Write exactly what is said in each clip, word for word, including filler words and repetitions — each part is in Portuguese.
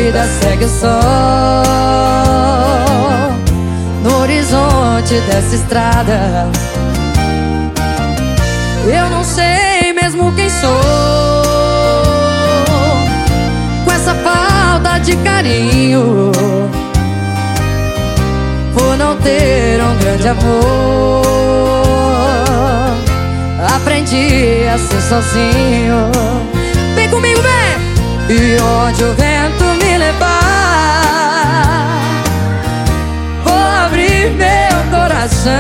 vida segue o sol no horizonte dessa estrada. Eu não sei mesmo quem sou, com essa falta de carinho, por não ter um grande amor. Aprendi a ser sozinho. Vem comigo, vem! E onde o vento me levar, vou abrir meu coração.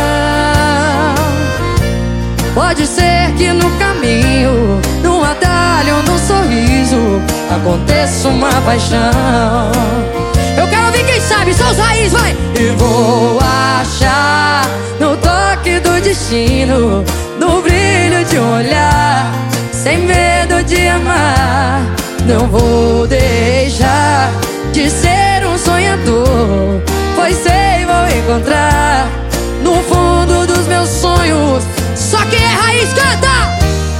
Pode ser que no caminho, num atalho, num sorriso, aconteça uma paixão. Eu quero ouvir quem sabe, são os raízes, vai! E vou achar no toque do destino, no brilho de um olhar, sem medo de amar. Não vou deixar de ser um sonhador, pois sei vou encontrar no fundo dos meus sonhos só quem é raiz. Canta!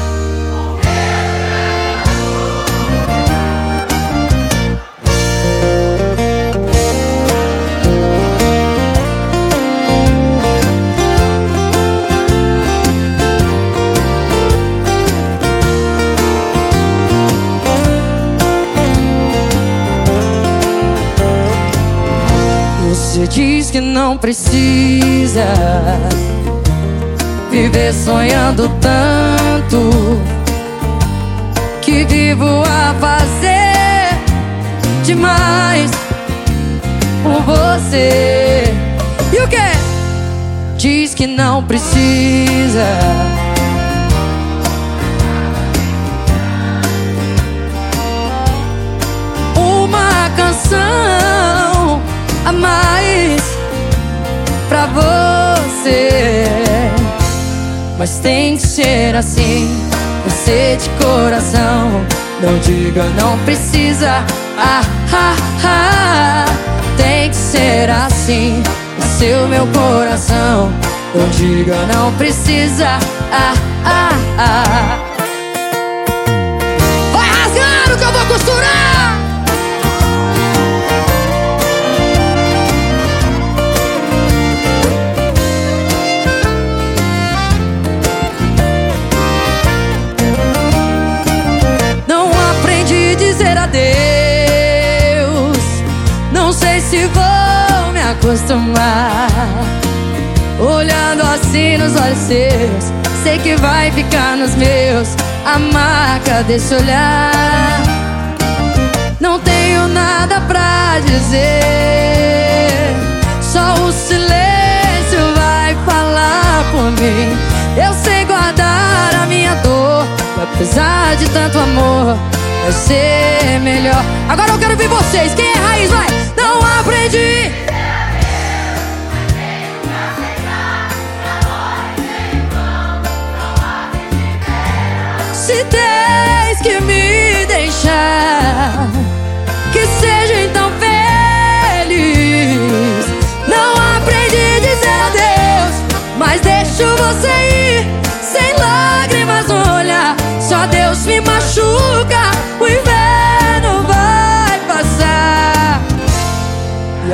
Você diz que não precisa viver sonhando tanto, que vivo a fazer demais por você. E o quê? Diz que não precisa uma canção a mais pra você, mas tem que ser assim, você de coração. Não diga não precisa, ah, ah, ah. Tem que ser assim, o seu meu coração. Não diga não precisa, ah, ah, ah. Vai rasgando que eu vou costurar. Adeus, não sei se vou me acostumar. Olhando assim nos olhos seus, sei que vai ficar nos meus a marca desse olhar. Não tenho nada pra dizer, só o silêncio vai falar por mim. Eu sei guardar a minha dor, e apesar de tanto amor, vai ser melhor. Agora eu quero ver vocês, quem é raiz, vai! Não aprendi. Se tens que me deixar, que seja então feliz. Não aprendi a dizer adeus, mas deixo você ir, sem lágrimas no olhar. Só Deus me machuca, o inverno vai passar e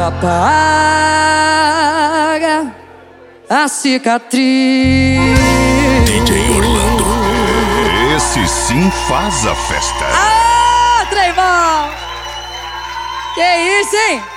apaga a cicatriz. D J Orlando, esse sim faz a festa. Ah, Trevão! Que isso, hein?